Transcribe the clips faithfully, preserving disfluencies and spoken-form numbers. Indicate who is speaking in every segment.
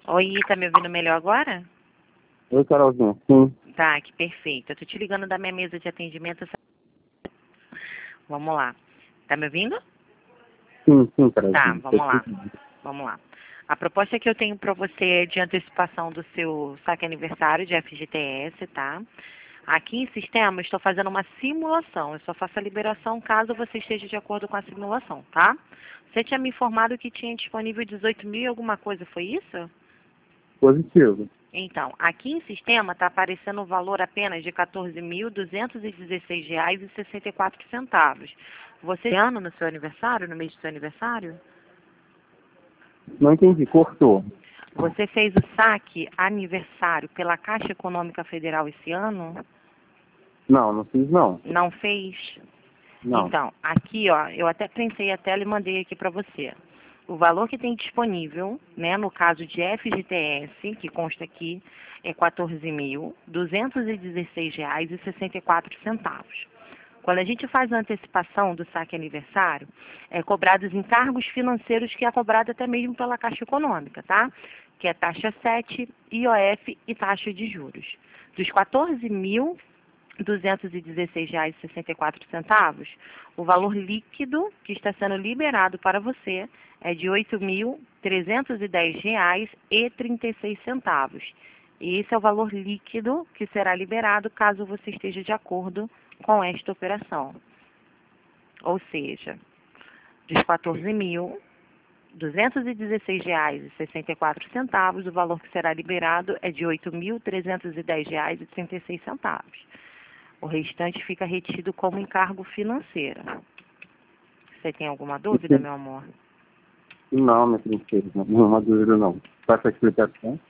Speaker 1: Oi, tá me ouvindo melhor agora?
Speaker 2: Oi, Carolzinha. Sim.
Speaker 1: Tá, que perfeito. Eu tô te ligando da minha mesa de atendimento. Vamos lá. Tá me ouvindo?
Speaker 2: Sim, sim,
Speaker 1: Tá,
Speaker 2: Carolzinha.
Speaker 1: vamos lá. Vamos lá. A proposta que eu tenho para você é de antecipação do seu saque aniversário de F G T S, tá? Aqui em sistema, eu estou fazendo uma simulação. Eu só faço a liberação caso você esteja de acordo com a simulação, tá? Você tinha me informado que tinha disponível dezoito mil e alguma coisa, foi isso?
Speaker 2: Positivo.
Speaker 1: Então, aqui em sistema está aparecendo o valor apenas de quatorze mil duzentos e dezesseis reais e sessenta e quatro centavos. Você tem ano no seu aniversário, no mês do seu aniversário?
Speaker 2: Não entendi. Cortou.
Speaker 1: Você fez o saque aniversário pela Caixa Econômica Federal esse ano?
Speaker 2: Não, não fiz não.
Speaker 1: Não fez?
Speaker 2: Não.
Speaker 1: Então, aqui, ó, eu até printei a tela e mandei aqui para você. O valor que tem disponível, né, no caso de F G T S, que consta aqui, é quatorze mil duzentos e dezesseis reais e sessenta e quatro centavos. Quando a gente faz a antecipação do saque aniversário, é cobrado os encargos financeiros que é cobrado até mesmo pela Caixa Econômica, tá? Que é taxa sete, I O F e taxa de juros. Dos quatorze mil duzentos e dezesseis reais e sessenta e quatro centavos, o valor líquido que está sendo liberado para você é de oito mil trezentos e dez reais e trinta e seis centavos. E esse é o valor líquido que será liberado caso você esteja de acordo com esta operação. Ou seja, dos quatorze mil duzentos e dezesseis reais e sessenta e quatro centavos, o valor que será liberado é de oito mil trezentos e dez reais e trinta e seis centavos. O restante fica retido como encargo financeiro. Você tem alguma dúvida, meu amor?
Speaker 2: Não, minha princesa. Não, uma dúvida não. Faça a explicação.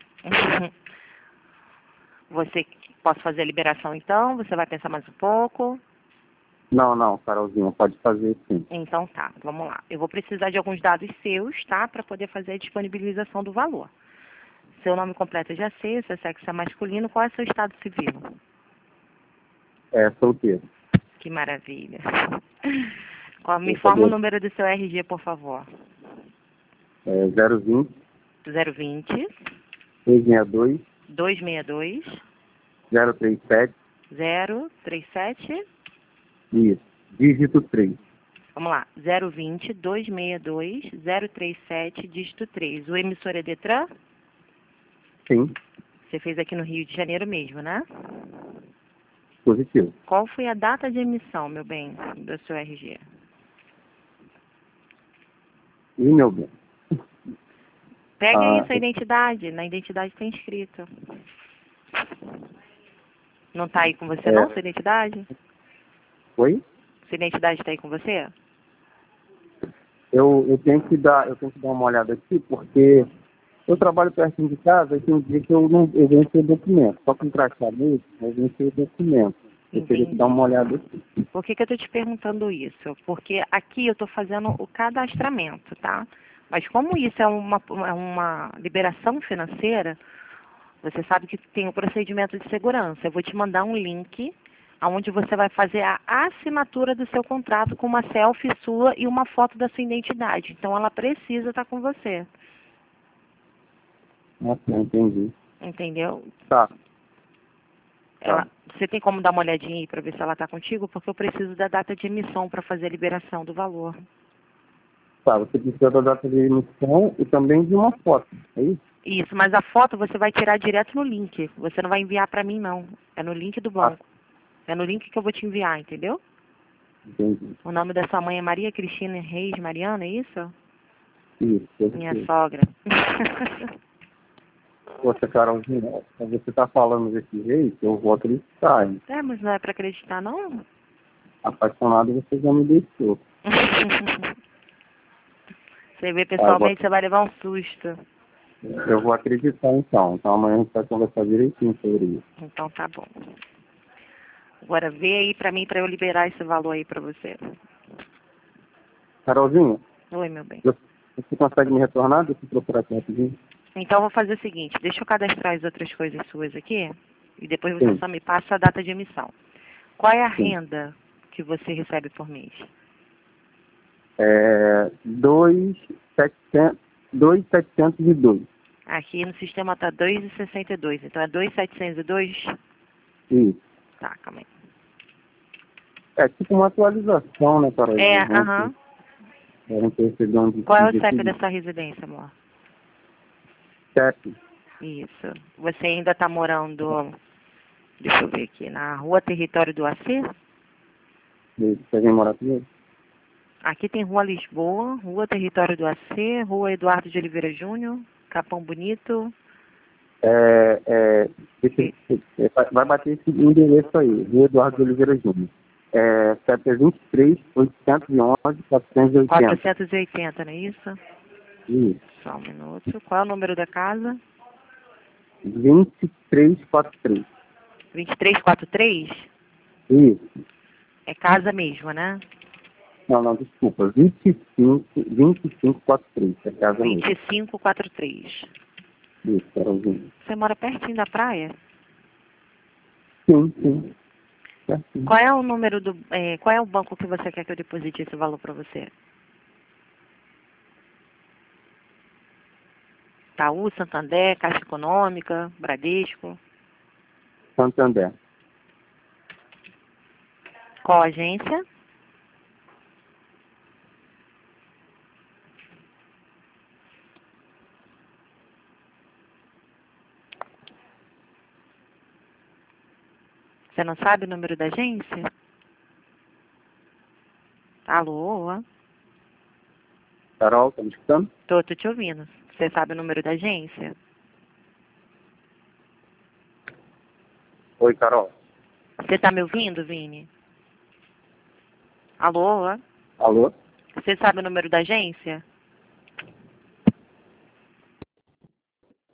Speaker 1: Você, posso fazer a liberação então? Você vai pensar mais um pouco?
Speaker 2: Não, não, Carolzinha. Pode fazer sim.
Speaker 1: Então tá, vamos lá. Eu vou precisar de alguns dados seus, tá? Para poder fazer a disponibilização do valor. Seu nome completo eu já sei, seu sexo é masculino. Qual é seu estado civil?
Speaker 2: É, solteiro.
Speaker 1: Que maravilha. Ó, me informa o número do seu R G, por favor.
Speaker 2: É zero vinte,
Speaker 1: zero vinte,
Speaker 2: seiscentos e sessenta e dois,
Speaker 1: duzentos e sessenta e dois,
Speaker 2: zero trinta e sete.
Speaker 1: zero trinta e sete.
Speaker 2: Isso. Dígito três.
Speaker 1: Vamos lá. zero vinte, duzentos e sessenta e dois, zero trinta e sete, dígito três. O emissor é Detran?
Speaker 2: Sim.
Speaker 1: Você fez aqui no Rio de Janeiro mesmo, né?
Speaker 2: Positivo.
Speaker 1: Qual foi a data de emissão, meu bem, do seu R G?
Speaker 2: E, meu bem?
Speaker 1: Pega
Speaker 2: Ah,
Speaker 1: aí sua identidade. Na identidade tem escrito. Não tá aí com você,
Speaker 2: é...
Speaker 1: não, sua identidade?
Speaker 2: Oi?
Speaker 1: Sua identidade tá aí com você?
Speaker 2: Eu, eu, tenho que dar, eu tenho que dar uma olhada aqui, porque eu trabalho perto de casa e tem um dia que eu não eu venci o documento. Só que encaixar mesmo, eu venci o documento. Eu teria que dar uma olhada aqui.
Speaker 1: Por que que eu tô te perguntando isso? Porque aqui eu tô fazendo o cadastramento, tá? Mas como isso é uma, é uma liberação financeira, você sabe que tem o procedimento de segurança. Eu vou te mandar um link onde você vai fazer a assinatura do seu contrato com uma selfie sua e uma foto da sua identidade. Então, ela precisa estar com você.
Speaker 2: Nossa, entendi.
Speaker 1: Entendeu?
Speaker 2: Tá.
Speaker 1: Ela, você tem como dar uma olhadinha aí para ver se ela está contigo? Porque eu preciso da data de emissão para fazer a liberação do valor.
Speaker 2: Tá, você precisa da data de emissão e também de uma foto, é isso?
Speaker 1: Isso, mas a foto você vai tirar direto no link. Você não vai enviar para mim, não. É no link do banco. É no link que eu vou te enviar, entendeu?
Speaker 2: Entendi.
Speaker 1: O nome da sua mãe é Maria Cristina Reis Mariana, é isso?
Speaker 2: Isso.
Speaker 1: Minha
Speaker 2: Isso.
Speaker 1: sogra.
Speaker 2: Poxa, Carolzinha, se você tá falando desse jeito, eu vou acreditar, hein?
Speaker 1: É, mas não é para acreditar, não?
Speaker 2: Apaixonado você já me deixou.
Speaker 1: Você vê pessoalmente, ah, você vai levar um susto.
Speaker 2: Eu vou acreditar então. Então amanhã a gente vai conversar direitinho sobre isso.
Speaker 1: Então tá bom. Agora vê aí pra mim, pra eu liberar esse valor aí pra você.
Speaker 2: Carolzinha?
Speaker 1: Oi, meu bem.
Speaker 2: Você consegue me retornar? Deixa eu procurar aqui rapidinho.
Speaker 1: Então eu vou fazer o seguinte, deixa eu cadastrar as outras coisas suas aqui e depois você
Speaker 2: Sim.
Speaker 1: só me passa a data de emissão. Qual é a
Speaker 2: Sim.
Speaker 1: renda que você recebe por mês?
Speaker 2: É dois mil setecentos e dois.
Speaker 1: Aqui no sistema tá dois e sessenta e dois, então é dois mil setecentos e dois?
Speaker 2: Isso.
Speaker 1: Tá, calma aí.
Speaker 2: É tipo uma atualização, né, para
Speaker 1: É,
Speaker 2: vamos
Speaker 1: aham.
Speaker 2: ter- vamos perceber onde
Speaker 1: Qual é o
Speaker 2: de
Speaker 1: C E P
Speaker 2: tudo.
Speaker 1: dessa residência, amor?
Speaker 2: C E P.
Speaker 1: Isso. Você ainda tá morando, deixa eu ver aqui, na Rua Território do A C?
Speaker 2: Você vem morar aqui?
Speaker 1: Aqui tem Rua Lisboa, Rua Território do A C, Rua Eduardo de Oliveira Júnior, Capão Bonito.
Speaker 2: É, é, esse, esse- vai bater esse endereço aí, Rua Eduardo de Oliveira Júnior. É, C E P é vinte e três, oitocentos e onze, quatrocentos e oitenta.
Speaker 1: quatrocentos e oitenta, não é isso?
Speaker 2: Isso.
Speaker 1: Só um minuto. Qual é o número da casa?
Speaker 2: vinte e três, quarenta e três.
Speaker 1: vinte e três quarenta e três?
Speaker 2: Isso.
Speaker 1: É casa mesmo, né?
Speaker 2: Não, não, desculpa. vinte e cinco, vinte e cinco, quarenta e três. É casa mesmo.
Speaker 1: vinte e cinco quarenta e três.
Speaker 2: Isso, Carolzinha.
Speaker 1: Você mora pertinho da praia?
Speaker 2: Sim, sim. Certinho.
Speaker 1: Qual é o número do... É, qual é o banco que você quer que eu deposite esse valor para você? Itaú, Santander, Caixa Econômica, Bradesco?
Speaker 2: Santander.
Speaker 1: Qual agência? Você não sabe o número da agência? Alô?
Speaker 2: Carol, tá me escutando?
Speaker 1: Tô, tô te ouvindo. Você sabe o número da agência?
Speaker 2: Oi, Carol.
Speaker 1: Você tá me ouvindo, Vini? Alô?
Speaker 2: Alô?
Speaker 1: Você sabe o número da agência?